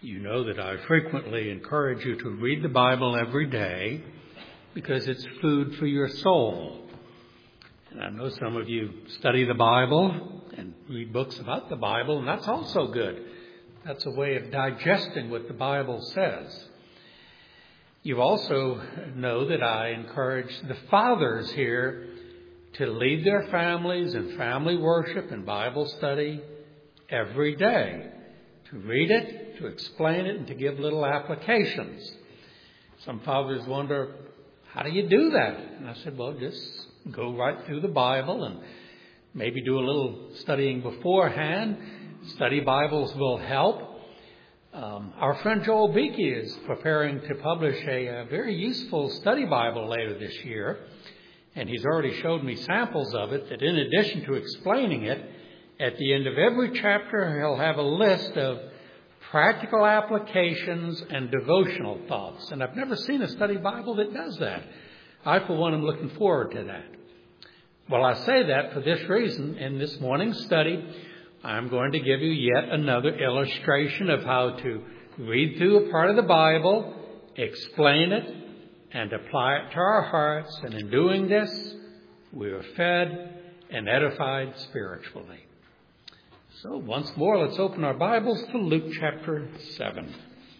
You know that I frequently encourage you to read the Bible every day because it's food for your soul. And I know some of you study the Bible and read books about the Bible, and that's also good. That's a way of digesting what the Bible says. You also know that I encourage the fathers here to lead their families in family worship and Bible study every day, to read it, to explain it, and to give little applications. Some fathers wonder, how do you do that? And I said, well, just go right through the Bible and maybe do a little studying beforehand. Study Bibles will help. Our friend Joel Beakey is preparing to publish a very useful study Bible later this year. And he's already showed me samples of it, that in addition to explaining it, at the end of every chapter, he'll have a list of practical applications and devotional thoughts. And I've never seen a study Bible that does that. I, for one, am looking forward to that. Well, I say that for this reason. In this morning's study, I'm going to give you yet another illustration of how to read through a part of the Bible, explain it, and apply it to our hearts. And in doing this, we are fed and edified spiritually. So once more, let's open our Bibles to Luke chapter 7.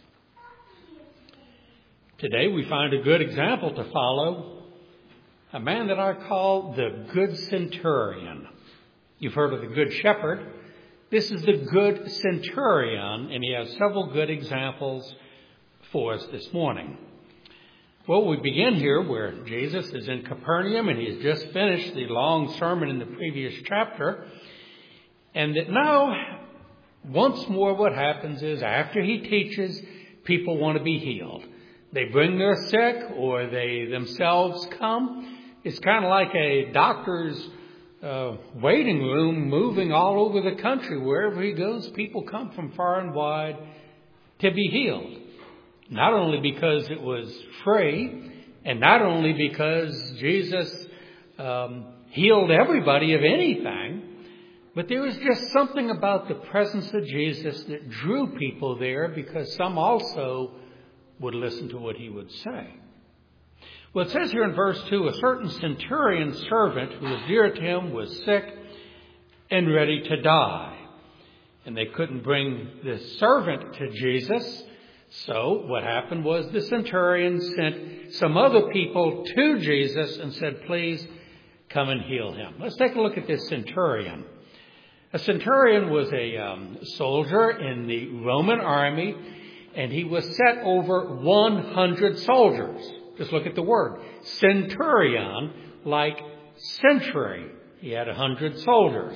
Today we find a good example to follow, a man that I call the Good Centurion. You've heard of the Good Shepherd. This is the Good Centurion, and he has several good examples for us this morning. Well, we begin here where Jesus is in Capernaum, and he has just finished the long sermon in the previous chapter. And that now, once more, what happens is after he teaches, people want to be healed. They bring their sick, or they themselves come. It's kind of like a doctor's waiting room moving all over the country. Wherever he goes, people come from far and wide to be healed. Not only because it was free, and not only because Jesus healed everybody of anything, but there was just something about the presence of Jesus that drew people there, because some also would listen to what he would say. Well, it says here in verse 2, a certain centurion servant who was dear to him was sick and ready to die. And they couldn't bring this servant to Jesus. So what happened was the centurion sent some other people to Jesus and said, please come and heal him. Let's take a look at this centurion. A centurion was a soldier in the Roman army, and he was set over 100 soldiers. Just look at the word. Centurion, like century. He had 100 soldiers.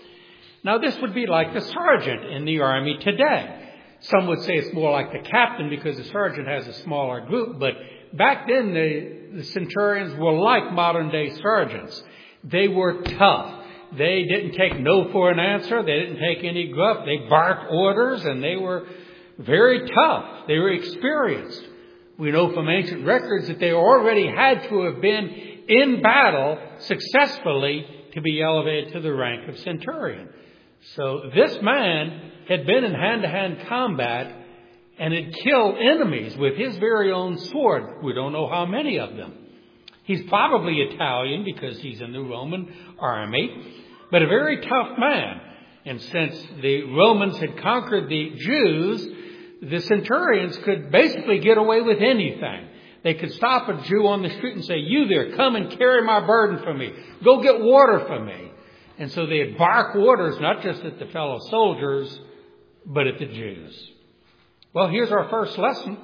Now, this would be like the sergeant in the army today. Some would say it's more like the captain because the sergeant has a smaller group. But back then, the centurions were like modern-day sergeants. They were tough. They didn't take no for an answer. They didn't take any guff. They barked orders, and they were very tough. They were experienced. We know from ancient records that they already had to have been in battle successfully to be elevated to the rank of centurion. So this man had been in hand-to-hand combat and had killed enemies with his very own sword. We don't know how many of them. He's probably Italian because he's in the Roman army, but a very tough man. And since the Romans had conquered the Jews, the centurions could basically get away with anything. They could stop a Jew on the street and say, you there, come and carry my burden for me. Go get water for me. And so they'd bark orders, not just at the fellow soldiers, but at the Jews. Well, here's our first lesson.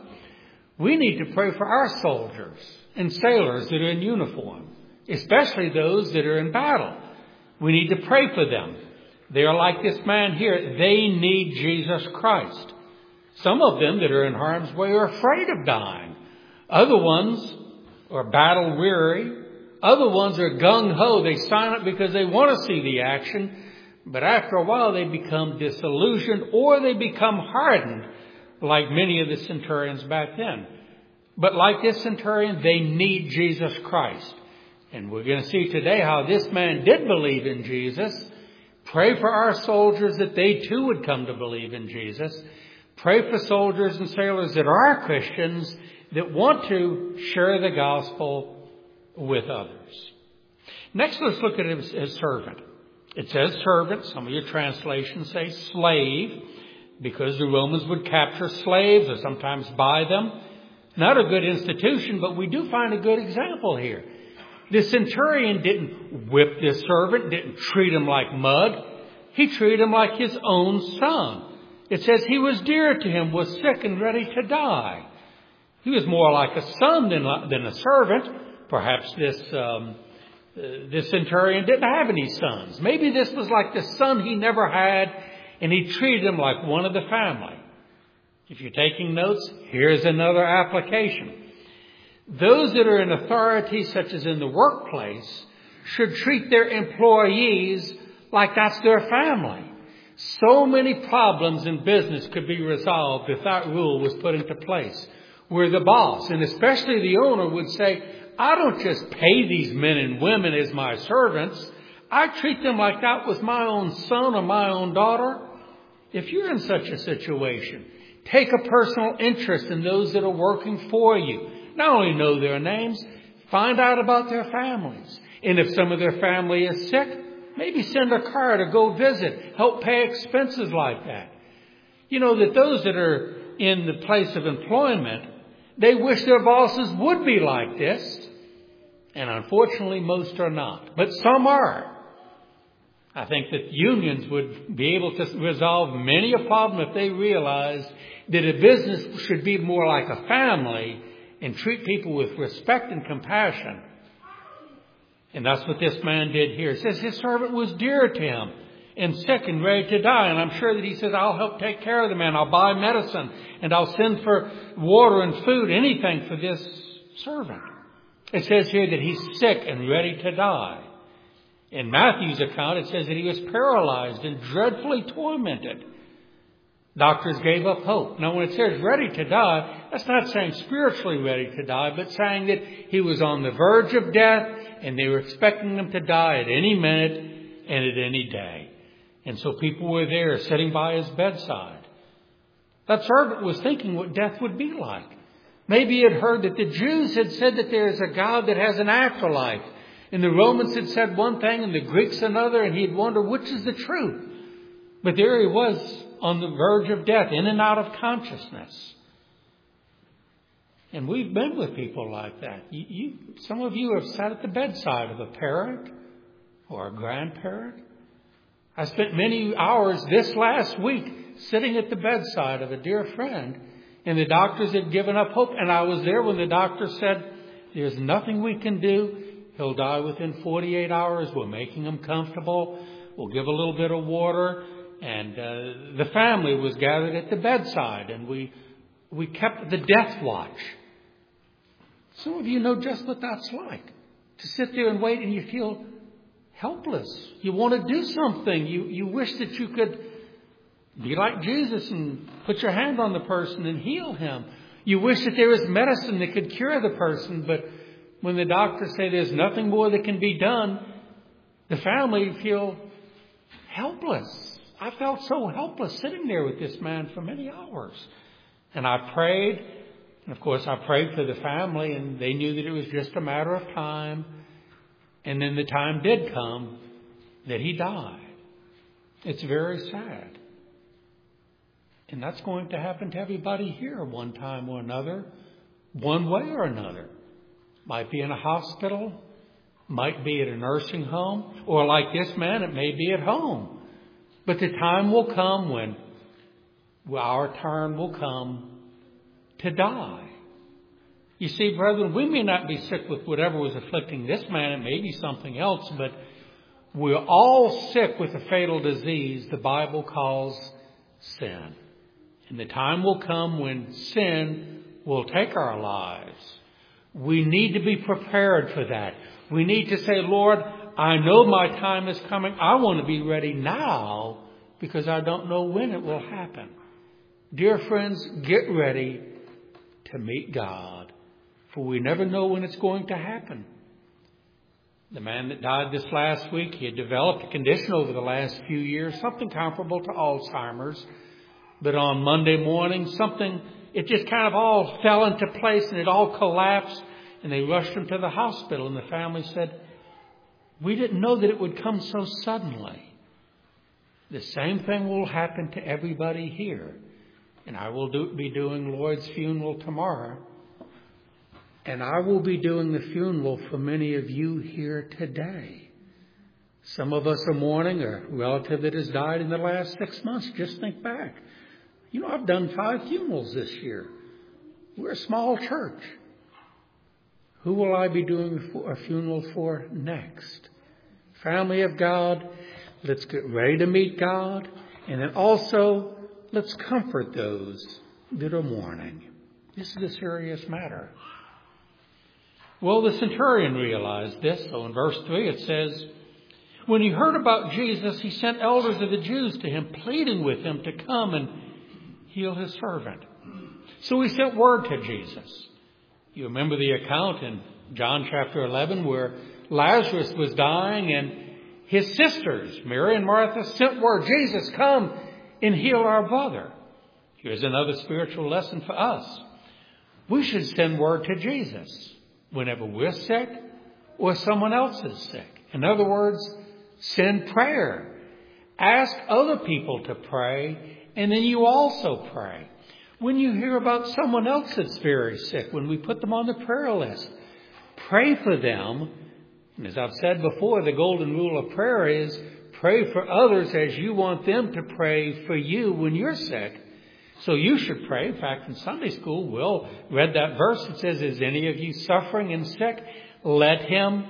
We need to pray for our soldiers and sailors that are in uniform, especially those that are in battle. We need to pray for them. They are like this man here. They need Jesus Christ. Some of them that are in harm's way are afraid of dying. Other ones are battle weary. Other ones are gung-ho. They sign up because they want to see the action. But after a while, they become disillusioned or they become hardened, like many of the centurions back then. But like this centurion, they need Jesus Christ. And we're going to see today how this man did believe in Jesus. Pray for our soldiers that they too would come to believe in Jesus. Pray for soldiers and sailors that are Christians that want to share the gospel with others. Next, let's look at his servant. It says servant. Some of your translations say slave, because the Romans would capture slaves or sometimes buy them. Not a good institution, but we do find a good example here. The centurion didn't whip this servant, didn't treat him like mud. He treated him like his own son. It says he was dear to him, was sick and ready to die. He was more like a son than a servant. Perhaps this centurion didn't have any sons. Maybe this was like the son he never had, and he treated him like one of the family. If you're taking notes, here's another application. Those that are in authority, such as in the workplace, should treat their employees like that's their family. So many problems in business could be resolved if that rule was put into place, where the boss, and especially the owner, would say, I don't just pay these men and women as my servants. I treat them like that was my own son or my own daughter. If you're in such a situation, take a personal interest in those that are working for you. Not only know their names, find out about their families. And if some of their family is sick, maybe send a car to go visit, help pay expenses like that. You know that those that are in the place of employment, they wish their bosses would be like this. And unfortunately, most are not. But some are. I think that unions would be able to resolve many a problem if they realized that a business should be more like a family and treat people with respect and compassion. And that's what this man did here. It says his servant was dear to him and sick and ready to die. And I'm sure that he says, I'll help take care of the man. I'll buy medicine and I'll send for water and food, anything for this servant. It says here that he's sick and ready to die. In Matthew's account, it says that he was paralyzed and dreadfully tormented. Doctors gave up hope. Now, when it says ready to die, that's not saying spiritually ready to die, but saying that he was on the verge of death and they were expecting him to die at any minute and at any day. And so people were there sitting by his bedside. That servant was thinking what death would be like. Maybe he had heard that the Jews had said that there is a God that has an afterlife. And the Romans had said one thing and the Greeks another, and he'd wonder which is the truth. But there he was on the verge of death, in and out of consciousness. And we've been with people like that. Some of you have sat at the bedside of a parent or a grandparent. I spent many hours this last week sitting at the bedside of a dear friend, and the doctors had given up hope. And I was there when the doctor said, there's nothing we can do. He'll die within 48 hours. We're making him comfortable. We'll give a little bit of water. And the family was gathered at the bedside, and we kept the death watch. Some of you know just what that's like. To sit there and wait and you feel helpless. You want to do something. You wish that you could be like Jesus and put your hand on the person and heal him. You wish that there was medicine that could cure the person, but when the doctors say there's nothing more that can be done, the family feel helpless. I felt so helpless sitting there with this man for many hours. And I prayed. And of course, I prayed for the family, and they knew that it was just a matter of time. And then the time did come that he died. It's very sad. And that's going to happen to everybody here one time or another, one way or another. Might be in a hospital, might be at a nursing home, or like this man, it may be at home. But the time will come when our turn will come to die. You see, brethren, we may not be sick with whatever was afflicting this man. It may be something else, but we're all sick with a fatal disease the Bible calls sin. And the time will come when sin will take our lives. We need to be prepared for that. We need to say, Lord, I know my time is coming. I want to be ready now because I don't know when it will happen. Dear friends, get ready to meet God, for we never know when it's going to happen. The man that died this last week, he had developed a condition over the last few years, something comparable to Alzheimer's. But on Monday morning, it just kind of all fell into place and it all collapsed. And they rushed him to the hospital. And the family said, we didn't know that it would come so suddenly. The same thing will happen to everybody here. And I will be doing Lloyd's funeral tomorrow. And I will be doing the funeral for many of you here today. Some of us are mourning a relative that has died in the last 6 months. Just think back. I've done 5 funerals this year. We're a small church. Who will I be doing a funeral for next? Family of God, let's get ready to meet God. And then also, let's comfort those that are mourning. This is a serious matter. Well, the centurion realized this. So in verse 3 it says, when he heard about Jesus, he sent elders of the Jews to him, pleading with him to come and heal his servant. So he sent word to Jesus. You remember the account in John chapter 11 where Lazarus was dying and his sisters, Mary and Martha, sent word, Jesus, come and heal our brother. Here's another spiritual lesson for us. We should send word to Jesus whenever we're sick or someone else is sick. In other words, send prayer. Ask other people to pray, and then you also pray. When you hear about someone else that's very sick, when we put them on the prayer list, pray for them. And as I've said before, the golden rule of prayer is pray for others as you want them to pray for you when you're sick. So you should pray. In fact, in Sunday school, Will read that verse that says, is any of you suffering and sick? Let him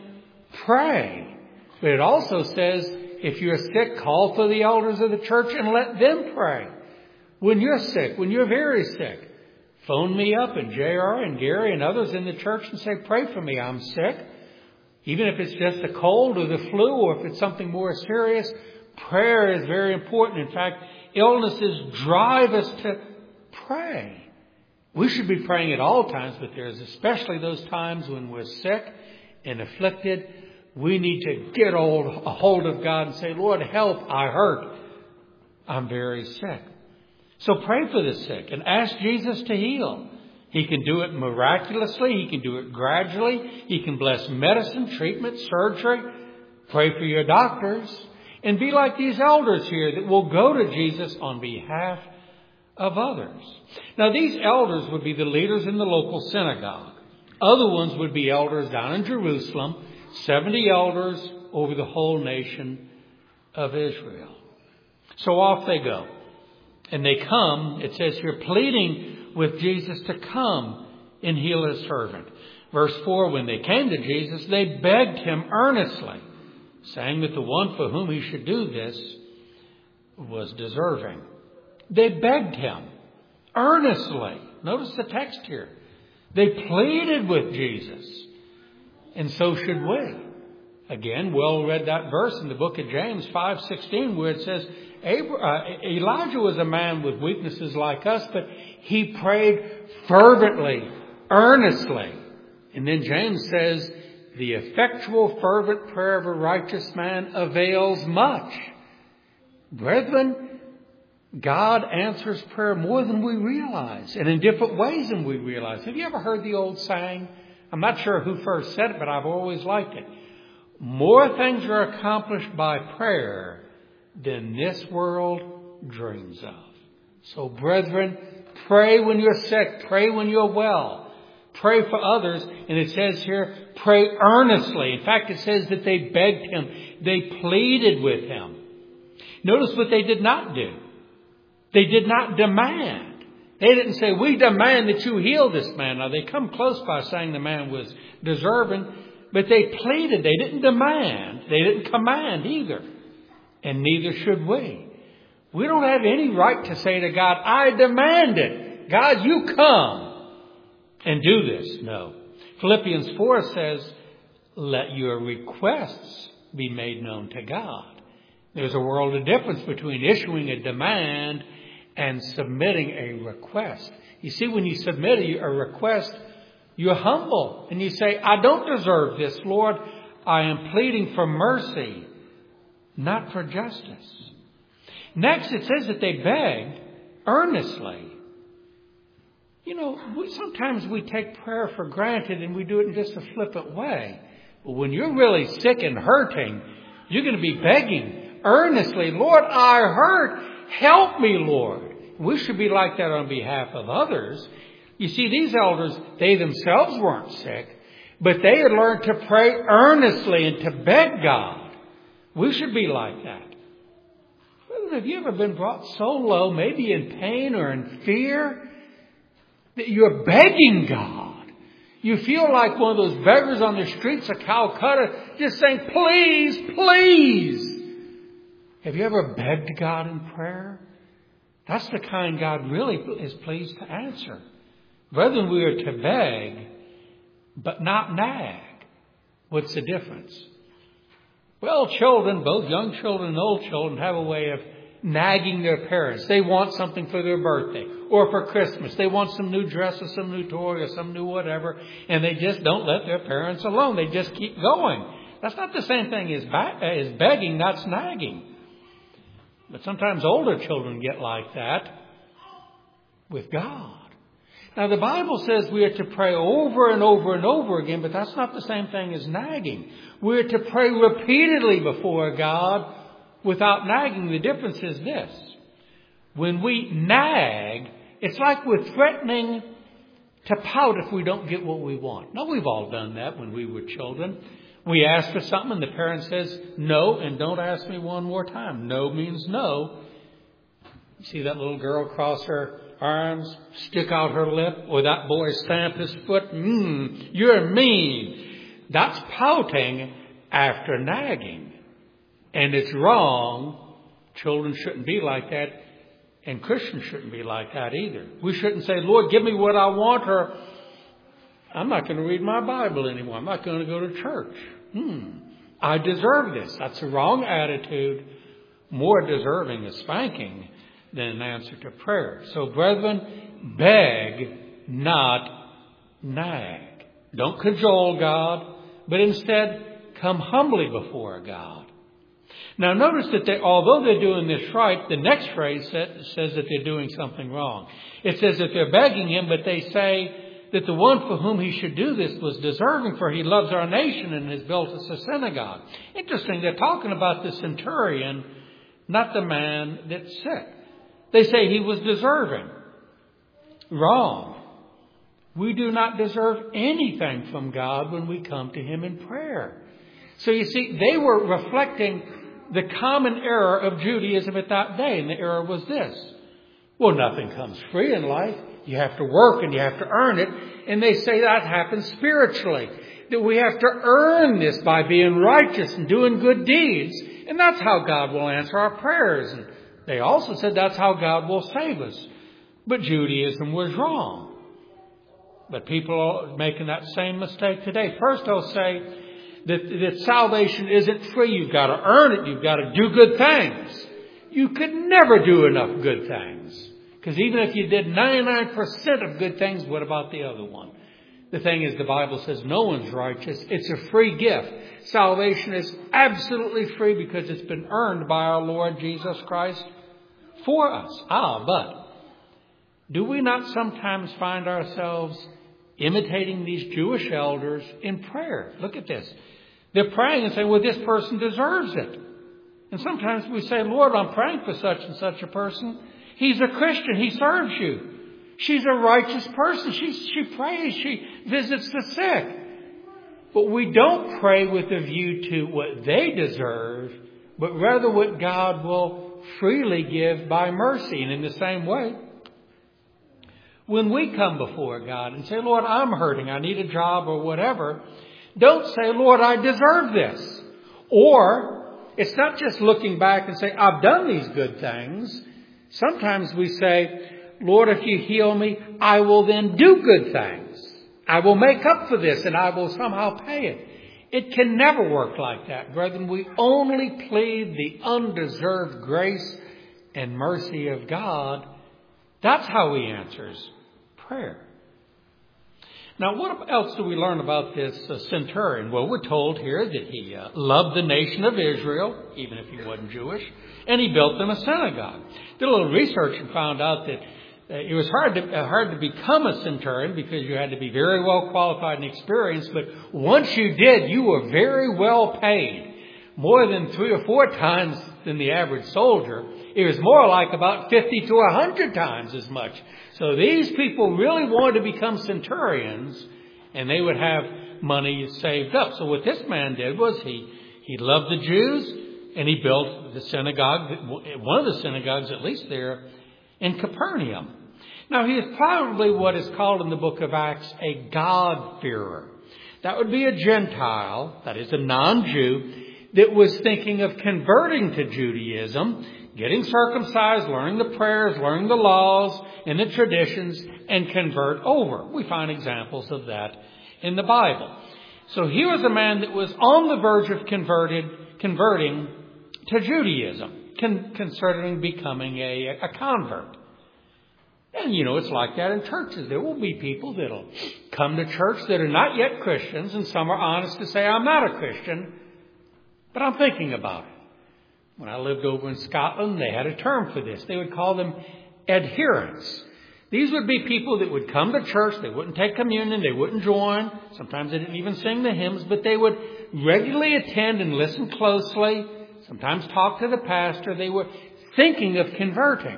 pray. But it also says, if you're sick, call for the elders of the church and let them pray. When you're sick, when you're very sick, phone me up and JR and Gary and others in the church and say, pray for me, I'm sick. Even if it's just a cold or the flu or if it's something more serious, prayer is very important. In fact, illnesses drive us to pray. We should be praying at all times, but there's especially those times when we're sick and afflicted. We need to get a hold of God and say, Lord, help, I hurt. I'm very sick. So pray for the sick and ask Jesus to heal. He can do it miraculously. He can do it gradually. He can bless medicine, treatment, surgery. Pray for your doctors. And be like these elders here that will go to Jesus on behalf of others. Now, these elders would be the leaders in the local synagogue. Other ones would be elders down in Jerusalem. 70 elders over the whole nation of Israel. So off they go. And they come, it says here, pleading with Jesus to come and heal his servant. Verse 4, when they came to Jesus, they begged him earnestly, saying that the one for whom he should do this was deserving. They begged him earnestly. Notice the text here. They pleaded with Jesus. And so should we. Again, Will read that verse in the book of James 5:16 where it says, Elijah was a man with weaknesses like us, but he prayed fervently, earnestly. And then James says, the effectual fervent prayer of a righteous man avails much. Brethren, God answers prayer more than we realize and in different ways than we realize. Have you ever heard the old saying? I'm not sure who first said it, but I've always liked it. More things are accomplished by prayer than this world dreams of. So, brethren, pray when you're sick. Pray when you're well. Pray for others. And it says here, pray earnestly. In fact, it says that they begged him. They pleaded with him. Notice what they did not do. They did not demand. They didn't say, we demand that you heal this man. Now, they come close by saying the man was deserving, but they pleaded. They didn't demand. They didn't command either. And neither should we. We don't have any right to say to God, I demand it. God, you come and do this. No. Philippians 4 says, let your requests be made known to God. There's a world of difference between issuing a demand and submitting a request. You see, when you submit a request, you're humble and you say, I don't deserve this, Lord. I am pleading for mercy, not for justice. Next, it says that they begged, earnestly. You know, sometimes we take prayer for granted and we do it in just a flippant way. But when you're really sick and hurting, you're going to be begging earnestly, Lord, I hurt. Help me, Lord. We should be like that on behalf of others. You see, these elders, they themselves weren't sick, but they had learned to pray earnestly and to beg God. We should be like that. Have you ever been brought so low, maybe in pain or in fear, that you're begging God? You feel like one of those beggars on the streets of Calcutta, just saying, please, please. Have you ever begged God in prayer? That's the kind God really is pleased to answer. Brethren, we are to beg, but not nag. What's the difference? Well, children, both young children and old children, have a way of nagging their parents. They want something for their birthday or for Christmas. They want some new dress or some new toy or some new whatever, and they just don't let their parents alone. They just keep going. That's not the same thing as begging. That's nagging. But sometimes older children get like that with God. Now, the Bible says we are to pray over and over and over again, but that's not the same thing as nagging. We're to pray repeatedly before God without nagging. The difference is this. When we nag, it's like we're threatening to pout if we don't get what we want. Now, we've all done that when we were children. We ask for something and the parent says no, and don't ask me one more time. No means no. You see that little girl cross her arms, stick out her lip, or that boy stamp his foot? You're mean. That's pouting after nagging. And it's wrong. Children shouldn't be like that. And Christians shouldn't be like that either. We shouldn't say, Lord, give me what I want, or I'm not going to read my Bible anymore. I'm not going to go to church. I deserve this. That's the wrong attitude. More deserving of spanking than an answer to prayer. So, brethren, beg, not nag. Don't cajole God, but instead come humbly before God. Now, notice that although they're doing this right, the next phrase says that they're doing something wrong. It says that they're begging him, but they say that the one for whom he should do this was deserving, for he loves our nation and has built us a synagogue. Interesting, they're talking about the centurion, not the man that's sick. They say he was deserving. Wrong. We do not deserve anything from God when we come to him in prayer. So you see, they were reflecting the common error of Judaism at that day. And the error was this. Well, nothing comes free in life. You have to work and you have to earn it. And they say that happens spiritually. That we have to earn this by being righteous and doing good deeds. And that's how God will answer our prayers. And they also said that's how God will save us. But Judaism was wrong. But people are making that same mistake today. First they'll say that salvation isn't free. You've got to earn it. You've got to do good things. You could never do enough good things. Because even if you did 99% of good things, what about the other one? The thing is, the Bible says no one's righteous. It's a free gift. Salvation is absolutely free because it's been earned by our Lord Jesus Christ for us. But do we not sometimes find ourselves imitating these Jewish elders in prayer? Look at this. They're praying and saying, well, this person deserves it. And sometimes we say, Lord, I'm praying for such and such a person. He's a Christian. He serves you. She's a righteous person. She prays. She visits the sick. But we don't pray with a view to what they deserve, but rather what God will freely give by mercy. And in the same way, when we come before God and say, Lord, I'm hurting, I need a job or whatever, don't say, Lord, I deserve this. Or it's not just looking back and say, I've done these good things. Sometimes we say, Lord, if you heal me, I will then do good things. I will make up for this and I will somehow pay it. It can never work like that, brethren. We only plead the undeserved grace and mercy of God. That's how he answers prayer. Now, what else do we learn about this centurion? Well, we're told here that he loved the nation of Israel, even if he wasn't Jewish, and he built them a synagogue. Did a little research and found out that it was hard to become a centurion because you had to be very well qualified and experienced. But once you did, you were very well paid, more than 3 or 4 times than the average soldier. It was more like about 50 to 100 times as much. So these people really wanted to become centurions, and they would have money saved up. So what this man did was he loved the Jews, and he built the synagogue, one of the synagogues at least there in Capernaum. Now, he is probably what is called in the book of Acts a God-fearer. That would be a Gentile, that is a non-Jew, that was thinking of converting to Judaism, getting circumcised, learning the prayers, learning the laws and the traditions, and convert over. We find examples of that in the Bible. So he was a man that was on the verge of converting to Judaism, considering becoming a convert. And, it's like that in churches. There will be people that will come to church that are not yet Christians, and some are honest to say, I'm not a Christian, but I'm thinking about it. When I lived over in Scotland, they had a term for this. They would call them adherents. These would be people that would come to church. They wouldn't take communion. They wouldn't join. Sometimes they didn't even sing the hymns, but they would regularly attend and listen closely, sometimes talk to the pastor. They were thinking of converting.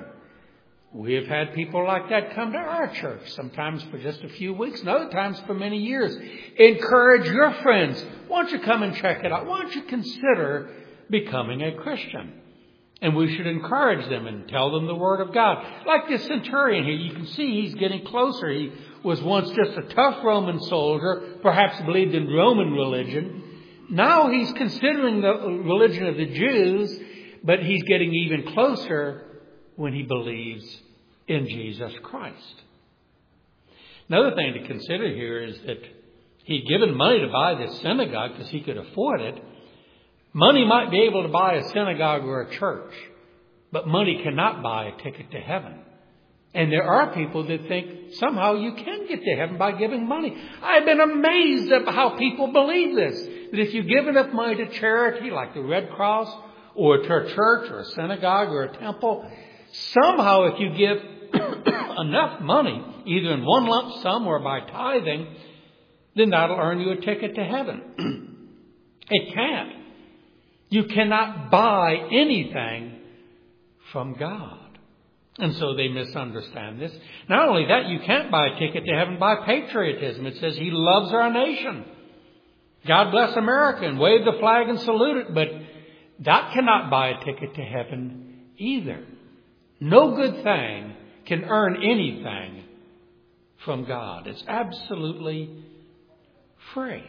We have had people like that come to our church, sometimes for just a few weeks and other times for many years. Encourage your friends. Why don't you come and check it out? Why don't you consider becoming a Christian? And we should encourage them and tell them the Word of God. Like this centurion here, you can see he's getting closer. He was once just a tough Roman soldier, perhaps believed in Roman religion. Now he's considering the religion of the Jews, but he's getting even closer when he believes in Jesus Christ. Another thing to consider here is that he'd given money to buy this synagogue because he could afford it. Money might be able to buy a synagogue or a church, but money cannot buy a ticket to heaven. And there are people that think somehow you can get to heaven by giving money. I've been amazed at how people believe this, that if you give enough money to charity like the Red Cross or to a church or a synagogue or a temple, somehow if you give enough money, either in one lump sum or by tithing, then that'll earn you a ticket to heaven. It can't. You cannot buy anything from God. And so they misunderstand this. Not only that, you can't buy a ticket to heaven by patriotism. It says he loves our nation. God bless America, and wave the flag and salute it. But that cannot buy a ticket to heaven either. No good thing can earn anything from God. It's absolutely free.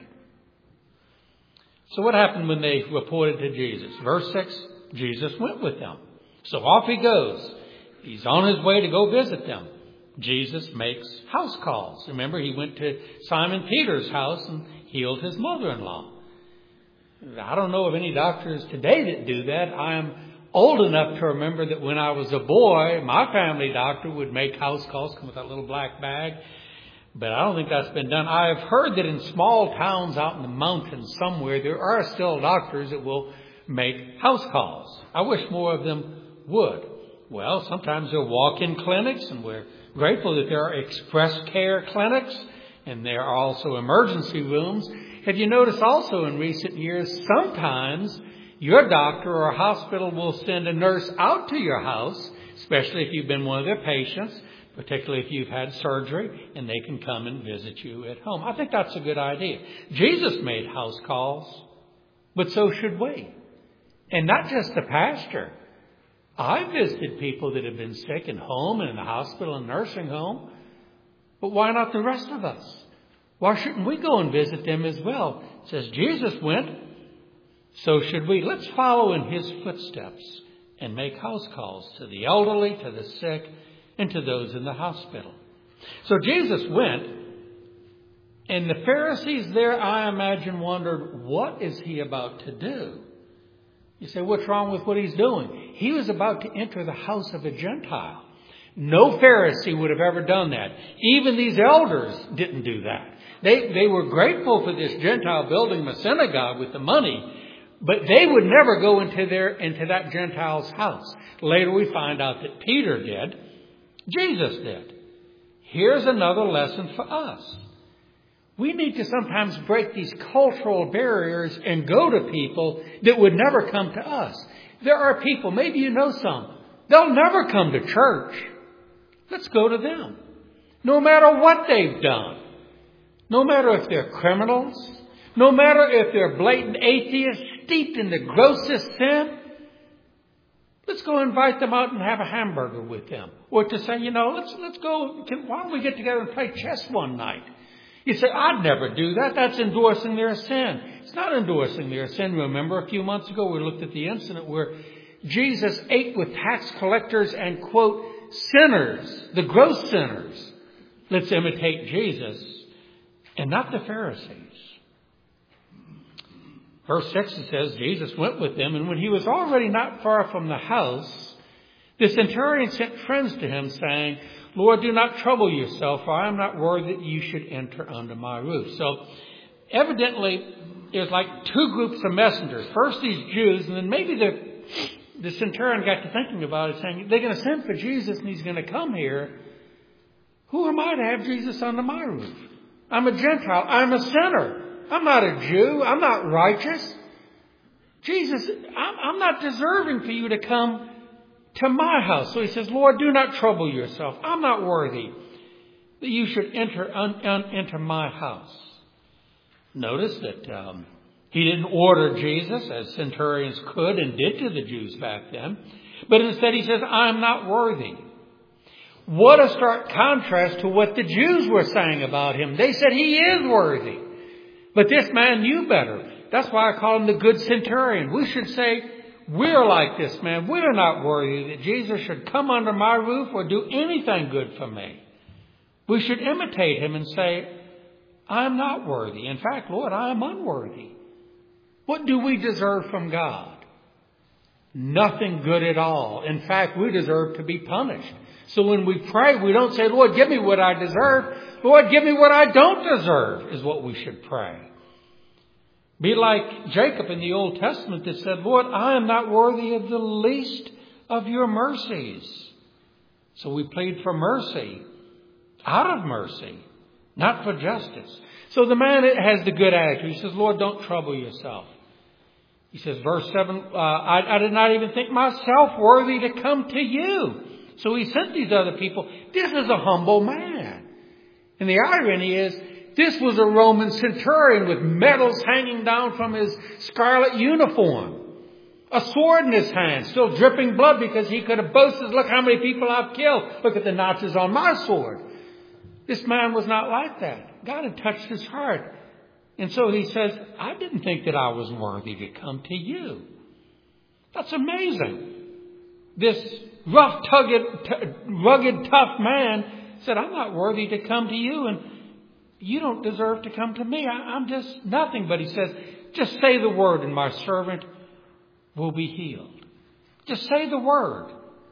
So what happened when they reported to Jesus? Verse 6, Jesus went with them. So off he goes. He's on his way to go visit them. Jesus makes house calls. Remember, he went to Simon Peter's house and healed his mother-in-law. I don't know of any doctors today that do that. I am old enough to remember that when I was a boy, my family doctor would make house calls, come with that little black bag. But I don't think that's been done. I have heard that in small towns out in the mountains somewhere, there are still doctors that will make house calls. I wish more of them would. Well, sometimes there are walk-in clinics, and we're grateful that there are express care clinics, and there are also emergency rooms. Have you noticed also in recent years, sometimes your doctor or hospital will send a nurse out to your house, especially if you've been one of their patients, particularly if you've had surgery, and they can come and visit you at home. I think that's a good idea. Jesus made house calls, but so should we. And not just the pastor. I visited people that have been sick in home and in the hospital and nursing home. But why not the rest of us? Why shouldn't we go and visit them as well? It says Jesus went, so should we. Let's follow in his footsteps and make house calls to the elderly, to the sick, and to those in the hospital. So Jesus went, and the Pharisees there, I imagine, wondered, what is he about to do? You say, what's wrong with what he's doing? He was about to enter the house of a Gentile. No Pharisee would have ever done that. Even these elders didn't do that. They were grateful for this Gentile building him a synagogue with the money, but they would never go into that Gentile's house. Later we find out that Peter did. Jesus did. Here's another lesson for us. We need to sometimes break these cultural barriers and go to people that would never come to us. There are people, maybe you know some, they'll never come to church. Let's go to them. No matter what they've done. No matter if they're criminals. No matter if they're blatant atheists steeped in the grossest sin. Let's go invite them out and have a hamburger with them. Or to say, let's go, why don't we get together and play chess one night? You say, I'd never do that. That's endorsing their sin. It's not endorsing their sin. Remember a few months ago we looked at the incident where Jesus ate with tax collectors and, quote, sinners, the gross sinners. Let's imitate Jesus and not the Pharisees. Verse 6 it says, Jesus went with them, and when he was already not far from the house, the centurion sent friends to him, saying, Lord, do not trouble yourself, for I am not worthy that you should enter under my roof. So evidently, there's like two groups of messengers. First these Jews, and then maybe the centurion got to thinking about it, saying, they're going to send for Jesus and he's going to come here. Who am I to have Jesus under my roof? I'm a Gentile. I'm a sinner. I'm not a Jew. I'm not righteous. Jesus, I'm not deserving for you to come to my house. So he says, Lord, do not trouble yourself. I'm not worthy that you should enter my house. Notice that he didn't order Jesus, as centurions could and did to the Jews back then. But instead he says, I'm not worthy. What a stark contrast to what the Jews were saying about him. They said he is worthy. But this man knew better. That's why I call him the good centurion. We should say, we're like this man. We're not worthy that Jesus should come under my roof or do anything good for me. We should imitate him and say, I'm not worthy. In fact, Lord, I am unworthy. What do we deserve from God? Nothing good at all. In fact, we deserve to be punished. So when we pray, we don't say, Lord, give me what I deserve. Lord, give me what I don't deserve, is what we should pray. Be like Jacob in the Old Testament that said, Lord, I am not worthy of the least of your mercies. So we plead for mercy, out of mercy, not for justice. So the man has the good attitude. He says, Lord, don't trouble yourself. He says, verse 7, I did not even think myself worthy to come to you. So he sent these other people. This is a humble man. And the irony is, this was a Roman centurion with medals hanging down from his scarlet uniform. A sword in his hand, still dripping blood because he could have boasted, look how many people I've killed. Look at the notches on my sword. This man was not like that. God had touched his heart. And so he says, I didn't think that I was worthy to come to you. That's amazing. This rough, rugged, tough man said, I'm not worthy to come to you, and you don't deserve to come to me. I'm just nothing. But he says, just say the word and my servant will be healed. Just say the word.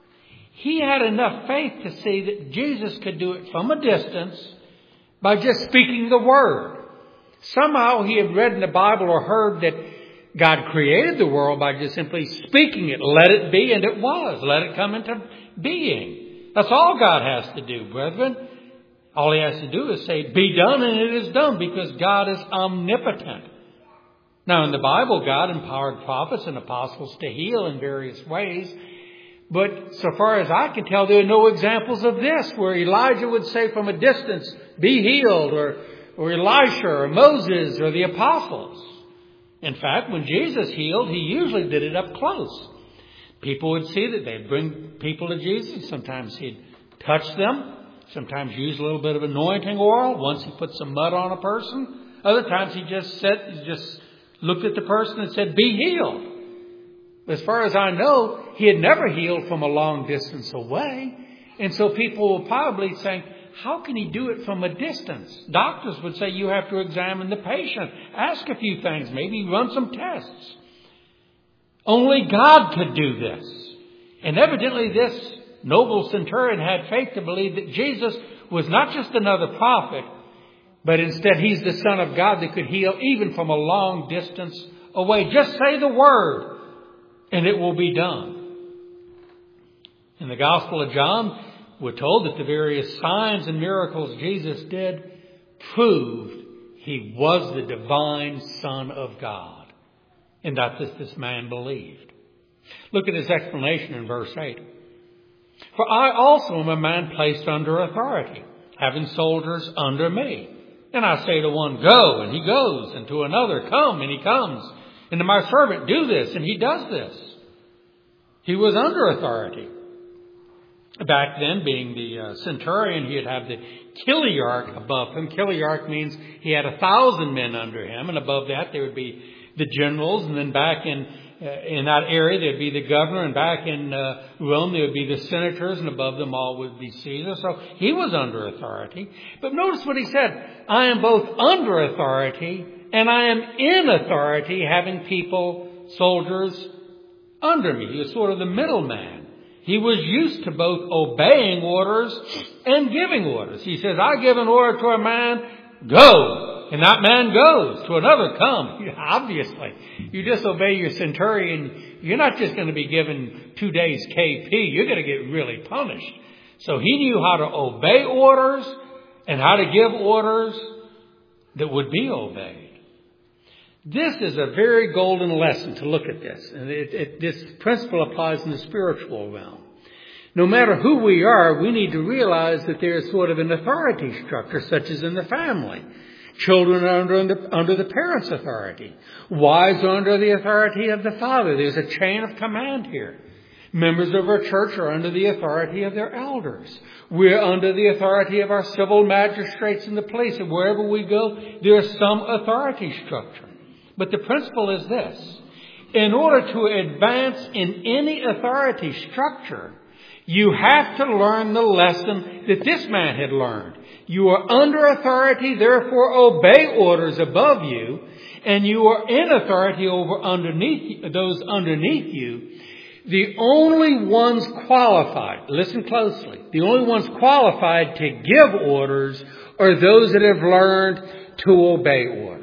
He had enough faith to see that Jesus could do it from a distance by just speaking the word. Somehow he had read in the Bible or heard that God created the world by just simply speaking it. Let it be, and it was. Let it come into being. That's all God has to do, brethren. All he has to do is say, be done, and it is done, because God is omnipotent. Now, in the Bible, God empowered prophets and apostles to heal in various ways. But so far as I can tell, there are no examples of this, where Elijah would say from a distance, be healed, or Elisha, or Moses, or the apostles. In fact, when Jesus healed, he usually did it up close. People would see that they'd bring people to Jesus. Sometimes he'd touch them. Sometimes use a little bit of anointing oil. Once he put some mud on a person. Other times he just looked at the person and said, be healed. As far as I know, he had never healed from a long distance away. And so people will probably say, how can he do it from a distance? Doctors would say you have to examine the patient, ask a few things, maybe run some tests. Only God could do this. And evidently this noble centurion had faith to believe that Jesus was not just another prophet, but instead he's the Son of God that could heal even from a long distance away. Just say the word and it will be done. In the Gospel of John, we're told that the various signs and miracles Jesus did proved he was the divine Son of God. And that's what this man believed. Look at his explanation in verse 8. For I also am a man placed under authority, having soldiers under me. And I say to one, go, and he goes, and to another, come, and he comes. And to my servant, do this, and he does this. He was under authority. Back then, being the centurion, he'd have the chiliarch above him. Chiliarch means he had 1,000 men under him, and above that there would be the generals, and then back in that area there'd be the governor, and back in Rome there would be the senators, and above them all would be Caesar. So he was under authority. But notice what he said: I am both under authority and I am in authority, having people, soldiers, under me. He was sort of the middleman. He was used to both obeying orders and giving orders. He says, I give an order to a man, go. And that man goes. To another, come. Obviously, you disobey your centurion, you're not just going to be given 2 days KP. You're going to get really punished. So he knew how to obey orders and how to give orders that would be obeyed. This is a very golden lesson to look at this. And this principle applies in the spiritual realm. No matter who we are, we need to realize that there is sort of an authority structure, such as in the family. Children are under the parents' authority. Wives are under the authority of the father. There's a chain of command here. Members of our church are under the authority of their elders. We're under the authority of our civil magistrates and the police. And wherever we go, there's some authority structure. But the principle is this: in order to advance in any authority structure, you have to learn the lesson that this man had learned. You are under authority, therefore obey orders above you, and you are in authority over those underneath you. The only ones qualified, listen closely, the only ones qualified to give orders are those that have learned to obey orders.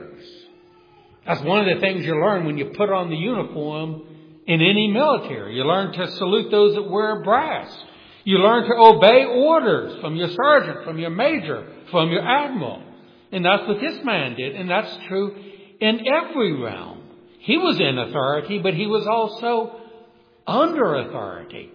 That's one of the things you learn when you put on the uniform in any military. You learn to salute those that wear brass. You learn to obey orders from your sergeant, from your major, from your admiral. And that's what this man did. And that's true in every realm. He was in authority, but he was also under authority.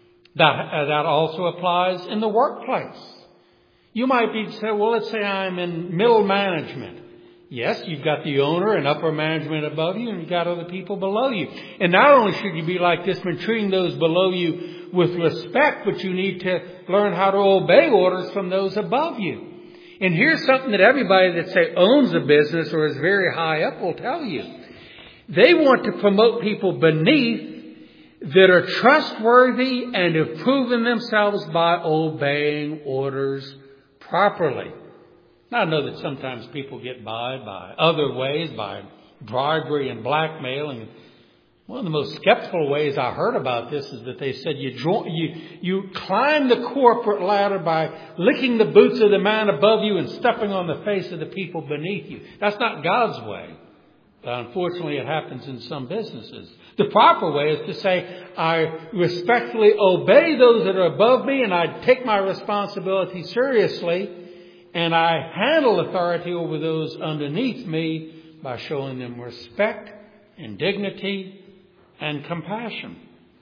That also applies in the workplace. You might be say, well, let's say I'm in middle management. Yes, you've got the owner and upper management above you, and you've got other people below you. And not only should you be like this, but treating those below you with respect, but you need to learn how to obey orders from those above you. And here's something that everybody that say owns a business or is very high up will tell you. They want to promote people beneath that are trustworthy and have proven themselves by obeying orders properly. Now, I know that sometimes people get by other ways, by bribery and blackmail. And one of the most skeptical ways I heard about this is that they said you climb the corporate ladder by licking the boots of the man above you and stepping on the face of the people beneath you. That's not God's way. But unfortunately, it happens in some businesses. The proper way is to say, I respectfully obey those that are above me, and I take my responsibility seriously. And I handle authority over those underneath me by showing them respect and dignity and compassion.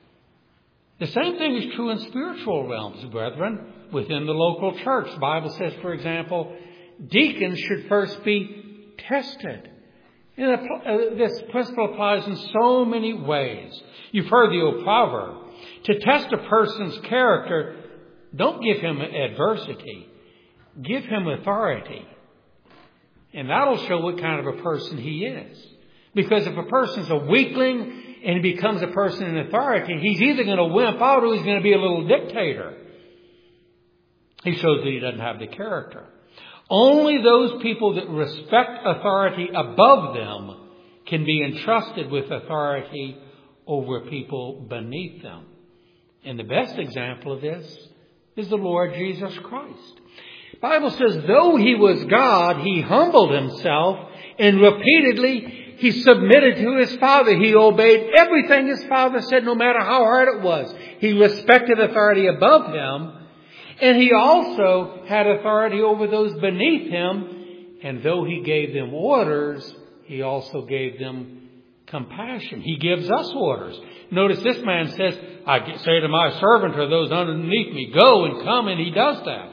The same thing is true in spiritual realms, brethren, within the local church. The Bible says, for example, deacons should first be tested. And this principle applies in so many ways. You've heard the old proverb. To test a person's character, don't give him adversity. Give him authority. And that'll show what kind of a person he is. Because if a person's a weakling and he becomes a person in authority, he's either going to wimp out or he's going to be a little dictator. He shows that he doesn't have the character. Only those people that respect authority above them can be entrusted with authority over people beneath them. And the best example of this is the Lord Jesus Christ. The Bible says, though he was God, he humbled himself, and repeatedly he submitted to his Father. He obeyed everything his Father said, no matter how hard it was. He respected authority above him, and he also had authority over those beneath him. And though he gave them orders, he also gave them compassion. He gives us orders. Notice this man says, I say to my servant or those underneath me, go and come, and he does that.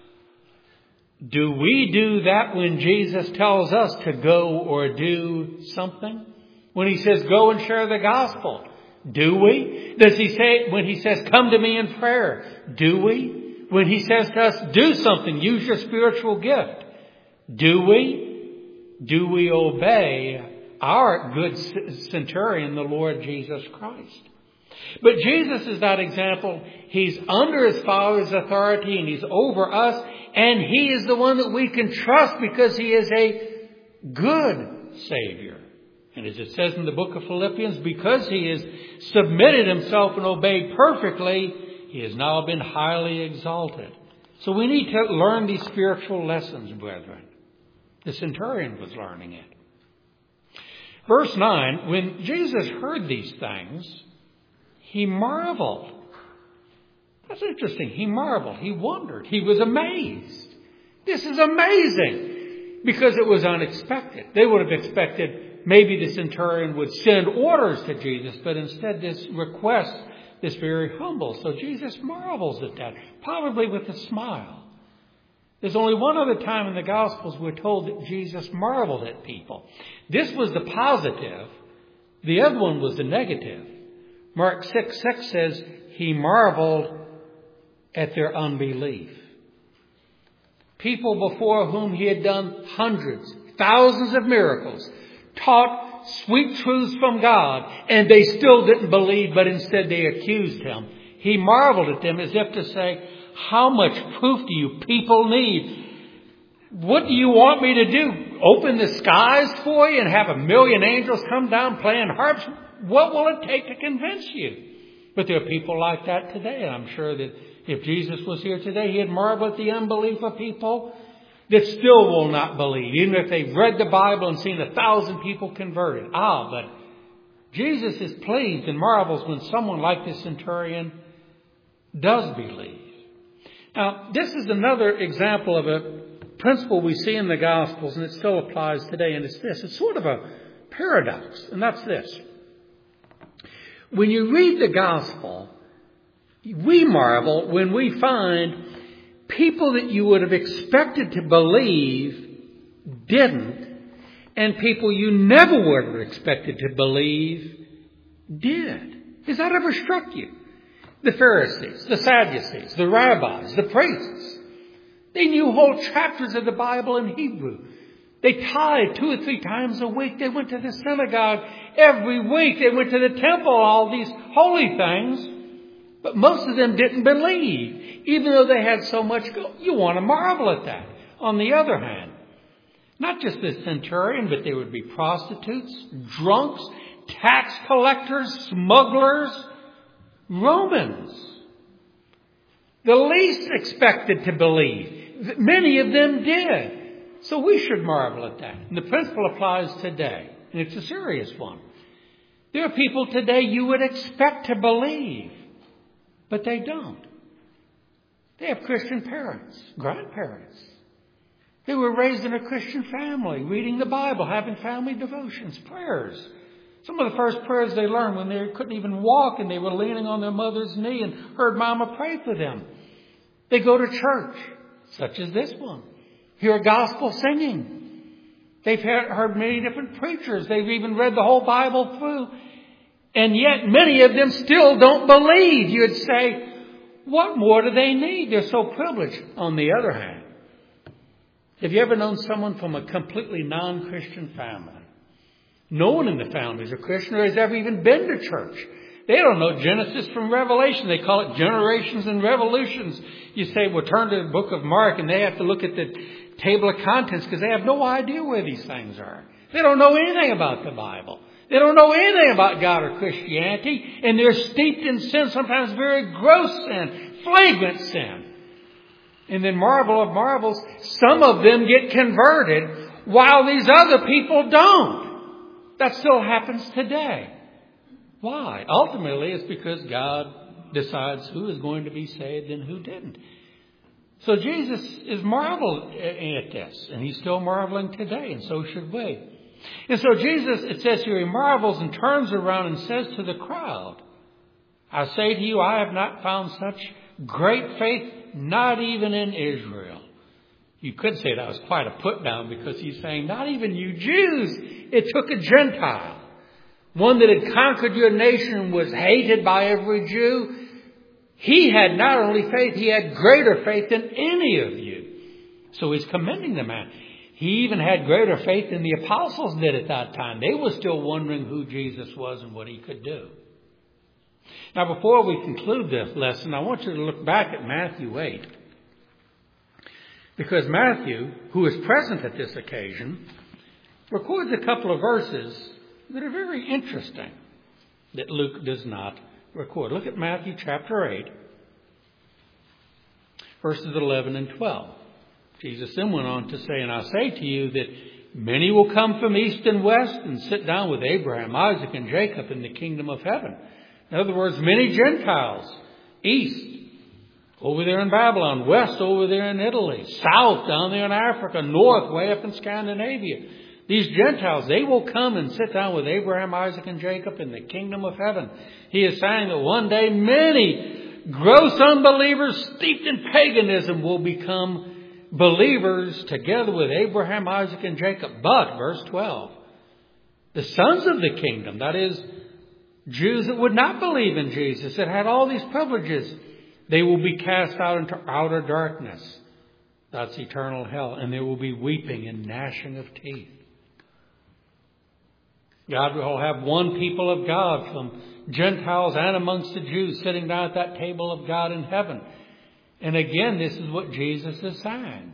Do we do that when Jesus tells us to go or do something? When he says, go and share the gospel, do we? Does he say, when he says, come to me in prayer, do we? When he says to us, do something, use your spiritual gift, do we? Do we obey our good centurion, the Lord Jesus Christ? But Jesus is that example. He's under his Father's authority and he's over us. And he is the one that we can trust because he is a good Savior. And as it says in the book of Philippians, because he has submitted himself and obeyed perfectly, he has now been highly exalted. So we need to learn these spiritual lessons, brethren. The centurion was learning it. Verse 9, when Jesus heard these things, he marveled. That's interesting. He marveled. He wondered. He was amazed. This is amazing because it was unexpected. They would have expected maybe the centurion would send orders to Jesus, but instead this request is very humble. So Jesus marvels at that, probably with a smile. There's only one other time in the Gospels we're told that Jesus marveled at people. This was the positive. The other one was the negative. Mark 6:6 says he marveled at their unbelief. People before whom he had done hundreds, thousands of miracles, taught sweet truths from God, and they still didn't believe, but instead they accused him. He marveled at them as if to say, how much proof do you people need? What do you want me to do? Open the skies for you and have 1,000,000 angels come down playing harps? What will it take to convince you? But there are people like that today. And I'm sure that if Jesus was here today, he'd marvel at the unbelief of people that still will not believe, even if they've read the Bible and seen 1,000 people converted. But Jesus is pleased and marvels when someone like this centurion does believe. Now, this is another example of a principle we see in the Gospels, and it still applies today, and it's this. It's sort of a paradox, and that's this. When you read the Gospel, we marvel when we find people that you would have expected to believe didn't, and people you never would have expected to believe did. Has that ever struck you? The Pharisees, the Sadducees, the rabbis, the priests. They knew whole chapters of the Bible in Hebrew. They tithed 2 or 3 times a week. They went to the synagogue every week. They went to the temple, all these holy things. But most of them didn't believe, even though they had so much. You want to marvel at that. On the other hand, not just the centurion, but there would be prostitutes, drunks, tax collectors, smugglers, Romans. The least expected to believe. Many of them did. So we should marvel at that. And the principle applies today. And it's a serious one. There are people today you would expect to believe, but they don't. They have Christian parents, grandparents. They were raised in a Christian family, reading the Bible, having family devotions, prayers. Some of the first prayers they learned when they couldn't even walk and they were leaning on their mother's knee and heard Mama pray for them. They go to church, such as this one. Hear gospel singing. They've heard many different preachers. They've even read the whole Bible through. And yet many of them still don't believe. You'd say, what more do they need? They're so privileged. On the other hand, have you ever known someone from a completely non-Christian family? No one in the family is a Christian or has ever even been to church. They don't know Genesis from Revelation. They call it generations and revolutions. You say, well, turn to the book of Mark, and they have to look at the table of contents because they have no idea where these things are. They don't know anything about the Bible. They don't know anything about God or Christianity, and they're steeped in sin, sometimes very gross sin, flagrant sin. And then marvel of marvels, some of them get converted while these other people don't. That still happens today. Why? Ultimately, it's because God decides who is going to be saved and who didn't. So Jesus is marveled at this, and he's still marveling today, and so should we. And so Jesus, it says here, he marvels and turns around and says to the crowd, I say to you, I have not found such great faith, not even in Israel. You could say that was quite a put down, because he's saying, not even you Jews. It took a Gentile, one that had conquered your nation and was hated by every Jew. He had not only faith, he had greater faith than any of you. So he's commending the man. He even had greater faith than the apostles did at that time. They were still wondering who Jesus was and what he could do. Now, before we conclude this lesson, I want you to look back at Matthew 8. Because Matthew, who is present at this occasion, records a couple of verses that are very interesting that Luke does not record. Look at Matthew chapter 8, verses 11 and 12. Jesus then went on to say, and I say to you that many will come from east and west and sit down with Abraham, Isaac, and Jacob in the kingdom of heaven. In other words, many Gentiles, east, over there in Babylon, west, over there in Italy, south, down there in Africa, north, way up in Scandinavia. These Gentiles, they will come and sit down with Abraham, Isaac, and Jacob in the kingdom of heaven. He is saying that one day many gross unbelievers steeped in paganism will become believers together with Abraham, Isaac, and Jacob. But, verse 12, the sons of the kingdom, that is, Jews that would not believe in Jesus, that had all these privileges, they will be cast out into outer darkness. That's eternal hell. And there will be weeping and gnashing of teeth. God will have one people of God from Gentiles and amongst the Jews sitting down at that table of God in heaven. And again, this is what Jesus is saying.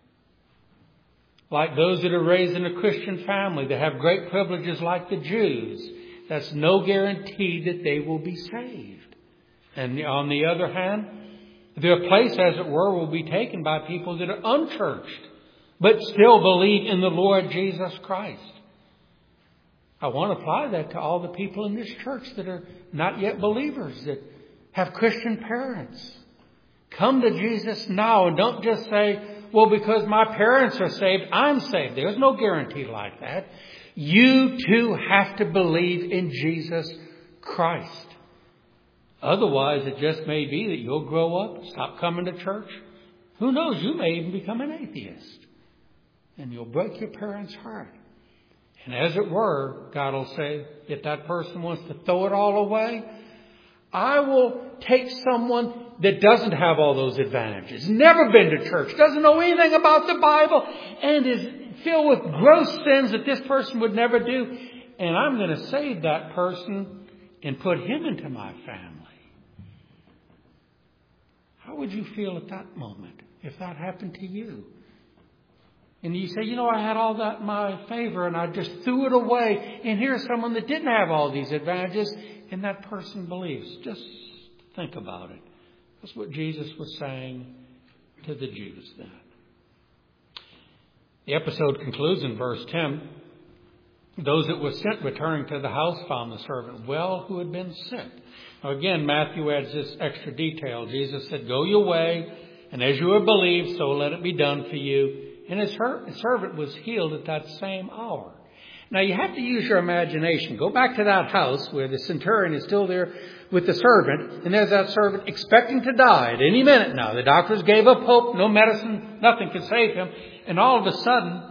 Like those that are raised in a Christian family that have great privileges like the Jews, that's no guarantee that they will be saved. And on the other hand, their place, as it were, will be taken by people that are unchurched, but still believe in the Lord Jesus Christ. I want to apply that to all the people in this church that are not yet believers, that have Christian parents. Come to Jesus now and don't just say, well, because my parents are saved, I'm saved. There's no guarantee like that. You too have to believe in Jesus Christ. Otherwise, it just may be that you'll grow up, stop coming to church. Who knows, you may even become an atheist. And you'll break your parents' heart. And as it were, God will say, if that person wants to throw it all away, I will take someone that doesn't have all those advantages, never been to church, doesn't know anything about the Bible, and is filled with gross sins that this person would never do. And I'm going to save that person and put him into my family. How would you feel at that moment if that happened to you? And you say, I had all that in my favor and I just threw it away. And here's someone that didn't have all these advantages and that person believes. Just think about it. That's what Jesus was saying to the Jews then. The episode concludes in verse 10. Those that were sent returning to the house found the servant well who had been sick. Now again, Matthew adds this extra detail. Jesus said, go your way, and as you have believed, so let it be done for you. And his servant was healed at that same hour. Now you have to use your imagination. Go back to that house where the centurion is still there with the servant. And there's that servant expecting to die at any minute now. The doctors gave up hope. No medicine. Nothing could save him. And all of a sudden,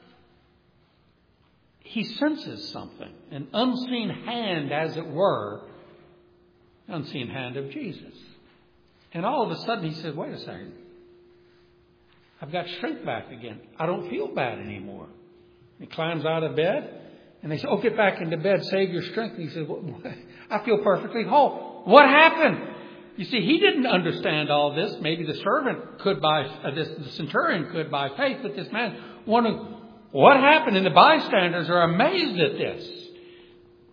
he senses something. An unseen hand, as it were. Unseen hand of Jesus. And all of a sudden he says, wait a second. I've got strength back again. I don't feel bad anymore. He climbs out of bed. And they say, get back into bed. Save your strength. And he says, I feel perfectly whole. What happened? You see, he didn't understand all this. Maybe the servant could the centurion could by faith. But this man wondering, what happened? And the bystanders are amazed at this.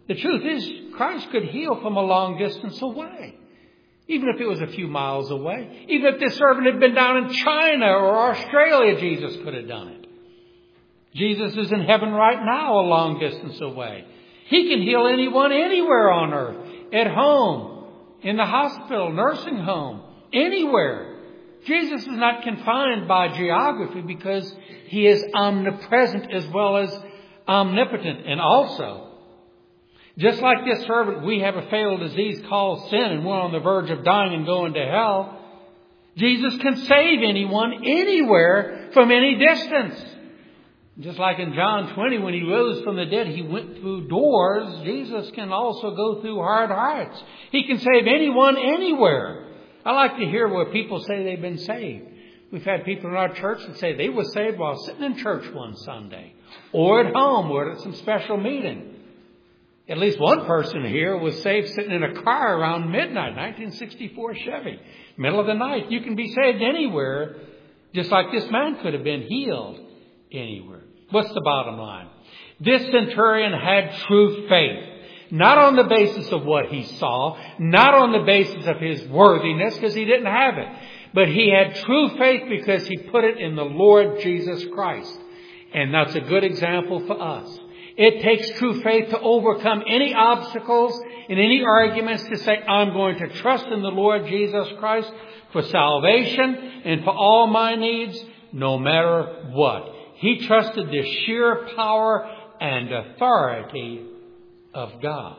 The truth is, Christ could heal from a long distance away. Even if it was a few miles away. Even if this servant had been down in China or Australia, Jesus could have done it. Jesus is in heaven right now, a long distance away. He can heal anyone anywhere on earth. At home, in the hospital, nursing home, anywhere. Jesus is not confined by geography because He is omnipresent as well as omnipotent. And also, just like this servant, we have a fatal disease called sin and we're on the verge of dying and going to hell. Jesus can save anyone, anywhere, from any distance. Just like in John 20, when He rose from the dead, He went through doors. Jesus can also go through hard hearts. He can save anyone, anywhere. I like to hear where people say they've been saved. We've had people in our church that say they were saved while sitting in church one Sunday. Or at home, or at some special meeting. At least one person here was saved sitting in a car around midnight, 1964 Chevy. Middle of the night. You can be saved anywhere, just like this man could have been healed anywhere. What's the bottom line? This centurion had true faith. Not on the basis of what he saw, not on the basis of his worthiness, because he didn't have it. But he had true faith because he put it in the Lord Jesus Christ. And that's a good example for us. It takes true faith to overcome any obstacles and any arguments to say, I'm going to trust in the Lord Jesus Christ for salvation and for all my needs, no matter what. He trusted the sheer power and authority of God.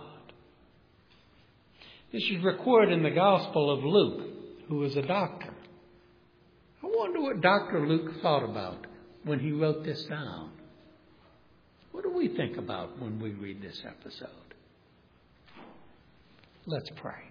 This is recorded in the Gospel of Luke, who was a doctor. I wonder what Dr. Luke thought about when he wrote this down. What do we think about when we read this episode? Let's pray.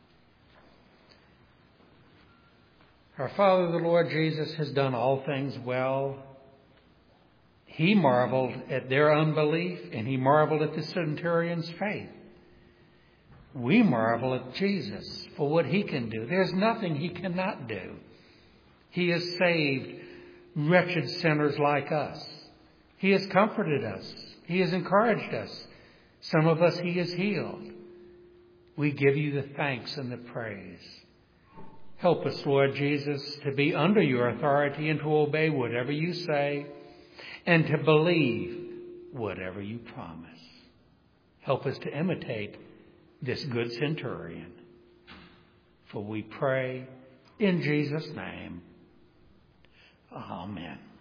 Our Father, the Lord Jesus, has done all things well. He marveled at their unbelief, and He marveled at the centurion's faith. We marvel at Jesus for what He can do. There's nothing He cannot do. He has saved wretched sinners like us. He has comforted us. He has encouraged us. Some of us He has healed. We give You the thanks and the praise. Help us, Lord Jesus, to be under Your authority and to obey whatever You say and to believe whatever You promise. Help us to imitate this good centurion. For we pray in Jesus' name. Amen.